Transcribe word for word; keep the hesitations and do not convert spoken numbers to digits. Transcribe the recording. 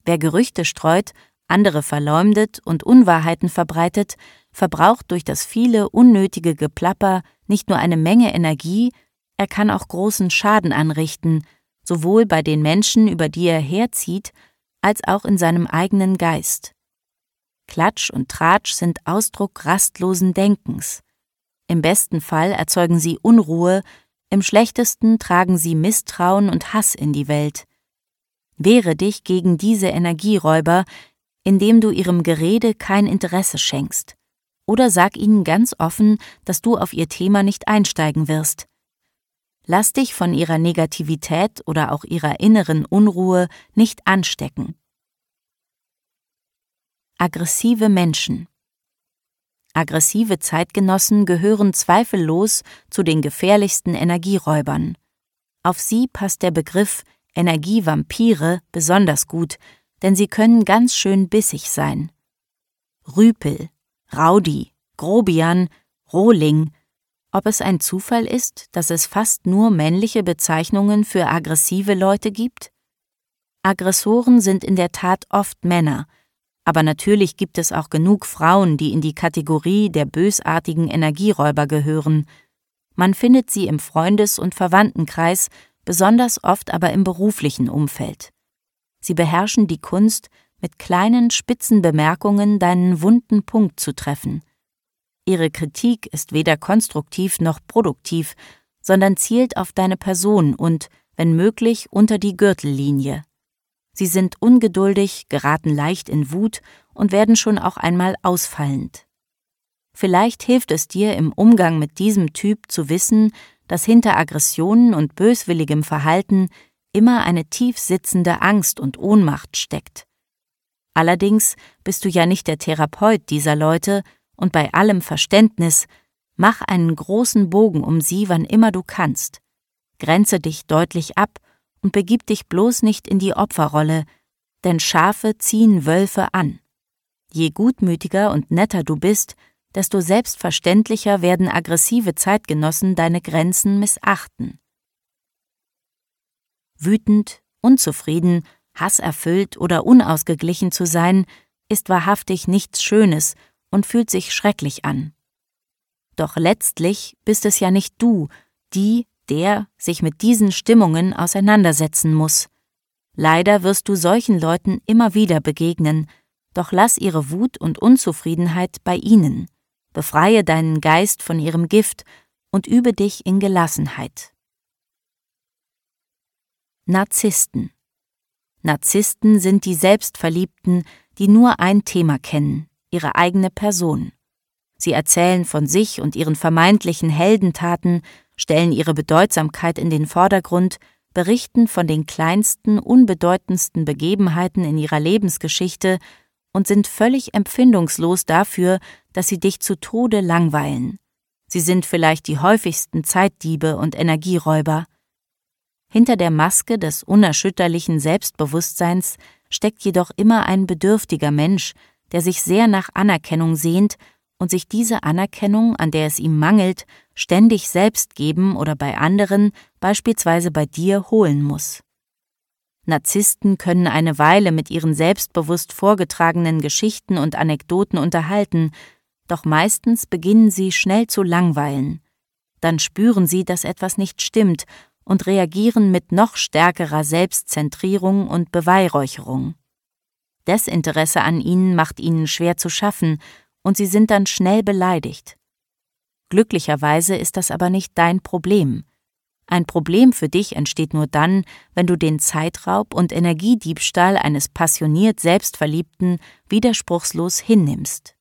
Wer Gerüchte streut, andere verleumdet und Unwahrheiten verbreitet, verbraucht durch das viele unnötige Geplapper nicht nur eine Menge Energie, er kann auch großen Schaden anrichten, sowohl bei den Menschen, über die er herzieht, als auch in seinem eigenen Geist. Klatsch und Tratsch sind Ausdruck rastlosen Denkens. Im besten Fall erzeugen sie Unruhe, im schlechtesten tragen sie Misstrauen und Hass in die Welt. Wehre dich gegen diese Energieräuber, indem du ihrem Gerede kein Interesse schenkst. Oder sag ihnen ganz offen, dass du auf ihr Thema nicht einsteigen wirst. Lass dich von ihrer Negativität oder auch ihrer inneren Unruhe nicht anstecken. Aggressive Menschen. Aggressive Zeitgenossen gehören zweifellos zu den gefährlichsten Energieräubern. Auf sie passt der Begriff Energievampire besonders gut, denn sie können ganz schön bissig sein. Rüpel, Rowdy, Grobian, Rohling. Ob es ein Zufall ist, dass es fast nur männliche Bezeichnungen für aggressive Leute gibt? Aggressoren sind in der Tat oft Männer, aber natürlich gibt es auch genug Frauen, die in die Kategorie der bösartigen Energieräuber gehören. Man findet sie im Freundes- und Verwandtenkreis, besonders oft aber im beruflichen Umfeld. Sie beherrschen die Kunst, mit kleinen, spitzen Bemerkungen deinen wunden Punkt zu treffen. Ihre Kritik ist weder konstruktiv noch produktiv, sondern zielt auf deine Person und, wenn möglich, unter die Gürtellinie. Sie sind ungeduldig, geraten leicht in Wut und werden schon auch einmal ausfallend. Vielleicht hilft es dir im Umgang mit diesem Typ zu wissen, dass hinter Aggressionen und böswilligem Verhalten immer eine tief sitzende Angst und Ohnmacht steckt. Allerdings bist du ja nicht der Therapeut dieser Leute und bei allem Verständnis, mach einen großen Bogen um sie, wann immer du kannst. Grenze dich deutlich ab und begib dich bloß nicht in die Opferrolle, denn Schafe ziehen Wölfe an. Je gutmütiger und netter du bist, desto selbstverständlicher werden aggressive Zeitgenossen deine Grenzen missachten. Wütend, unzufrieden, hasserfüllt oder unausgeglichen zu sein, ist wahrhaftig nichts Schönes und fühlt sich schrecklich an. Doch letztlich bist es ja nicht du, die, der sich mit diesen Stimmungen auseinandersetzen muss. Leider wirst du solchen Leuten immer wieder begegnen, doch lass ihre Wut und Unzufriedenheit bei ihnen. Befreie deinen Geist von ihrem Gift und übe dich in Gelassenheit. Narzissten. Narzissten sind die Selbstverliebten, die nur ein Thema kennen, ihre eigene Person. Sie erzählen von sich und ihren vermeintlichen Heldentaten, stellen ihre Bedeutsamkeit in den Vordergrund, berichten von den kleinsten, unbedeutendsten Begebenheiten in ihrer Lebensgeschichte und sind völlig empfindungslos dafür, dass sie dich zu Tode langweilen. Sie sind vielleicht die häufigsten Zeitdiebe und Energieräuber. Hinter der Maske des unerschütterlichen Selbstbewusstseins steckt jedoch immer ein bedürftiger Mensch, der sich sehr nach Anerkennung sehnt und sich diese Anerkennung, an der es ihm mangelt, ständig selbst geben oder bei anderen, beispielsweise bei dir, holen muss. Narzissten können eine Weile mit ihren selbstbewusst vorgetragenen Geschichten und Anekdoten unterhalten, doch meistens beginnen sie schnell zu langweilen. Dann spüren sie, dass etwas nicht stimmt und reagieren mit noch stärkerer Selbstzentrierung und Beweihräucherung. Desinteresse an ihnen macht ihnen schwer zu schaffen und sie sind dann schnell beleidigt. Glücklicherweise ist das aber nicht dein Problem. Ein Problem für dich entsteht nur dann, wenn du den Zeitraub und Energiediebstahl eines passioniert Selbstverliebten widerspruchslos hinnimmst.